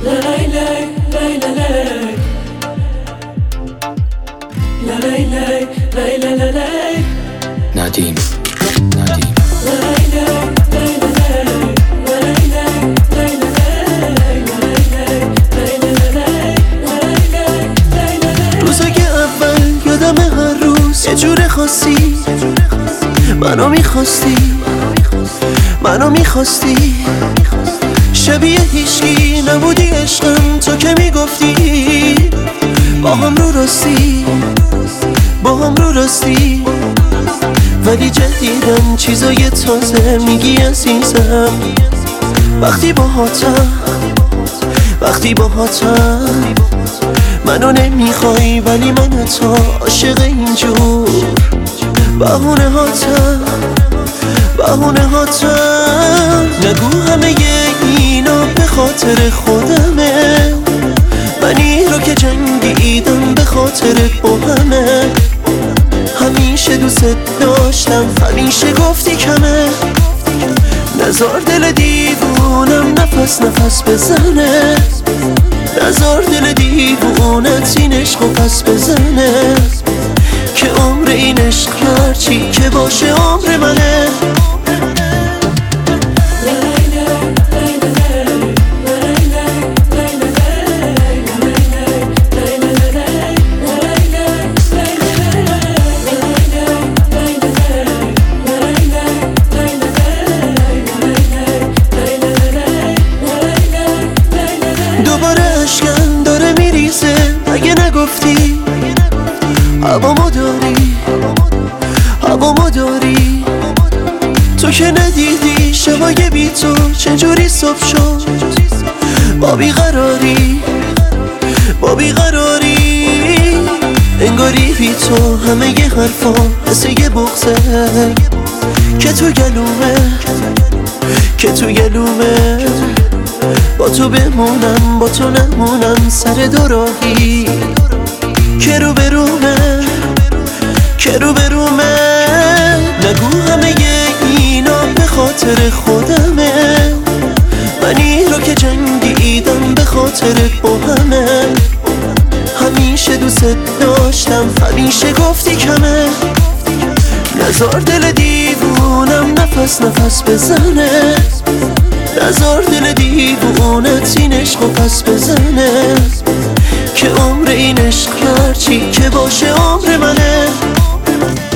ندیم روزای اول یادم هر روز یه جور خاصی منو میخواستی شبیه هیچکی نبودی عشقم، تو که میگفتی با هم رو راستی ولی جدیدن چیزای تازه میگی عزیزم. وقتی باهاتم منو نمیخوای ولی من تو عاشق اینجور بهونه هاتم. نگو همه اینا به خاطر خودمه، منی رو که جنگیدم به خاطرت با همه. همیشه دوست داشتم، همیشه گفتی کمه. نزار دل دیوونم نفس بزنه، نزار دل دیوونت این عشقو پس بزنه، که عمر این عشق هرچی که باشه عمر منه. دوباره اشکم داره میریزه اگه نگفتی هوامو داری تو که ندیدی شبای بی تو چجوری صبح شد. با بیقراری انگاری بی تو همه ی حرفا مثل یه بغضه که تو گلومه با تو بمونم با تو نمونم سر دو راهی که رو برومه. نگو همه اینا به خاطر خودمه، منی رو که جنگیدم به خاطرت با همه. همیشه دوست داشتم، همیشه گفتی کمه. نزار دل دیوونم نفس بزنه، نزار دل دیوونت این عشقو پس بزنه، که عمر این عشق هرچی که باشه عمر منه.